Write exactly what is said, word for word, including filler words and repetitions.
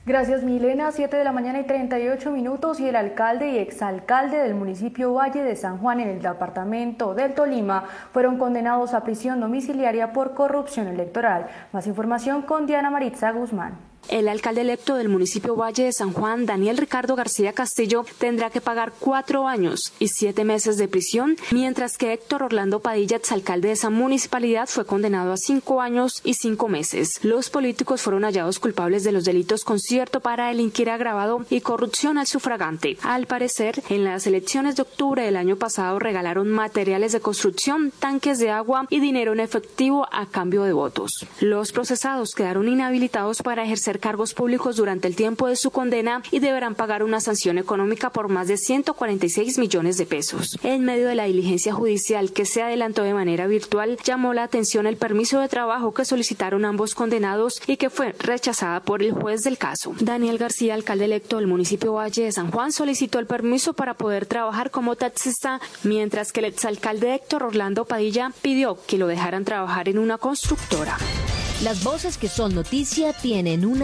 Gracias, Milena. siete de la mañana y treinta y ocho minutos y el alcalde y exalcalde del municipio Valle de San Juan en el departamento del Tolima fueron condenados a prisión domiciliaria por corrupción electoral. Más información con Diana Maritza Guzmán. El alcalde electo del municipio Valle de San Juan, Daniel Ricardo García Castillo, tendrá que pagar cuatro años y siete meses de prisión, mientras que Héctor Orlando Padilla, exalcalde de esa municipalidad, fue condenado a cinco años y cinco meses. Los políticos fueron hallados culpables de los delitos concierto para delinquir agravado y corrupción al sufragante. Al parecer, en las elecciones de octubre del año pasado regalaron materiales de construcción, tanques de agua y dinero en efectivo a cambio de votos. Los procesados quedaron inhabilitados para ejercer cargos públicos durante el tiempo de su condena y deberán pagar una sanción económica por más de ciento cuarenta y seis millones de pesos. En medio de la diligencia judicial que se adelantó de manera virtual, llamó la atención el permiso de trabajo que solicitaron ambos condenados y que fue rechazada por el juez del caso. Daniel García, alcalde electo del municipio Valle de San Juan, solicitó el permiso para poder trabajar como taxista, mientras que el exalcalde Héctor Orlando Padilla pidió que lo dejaran trabajar en una constructora. Las voces que son noticia tienen una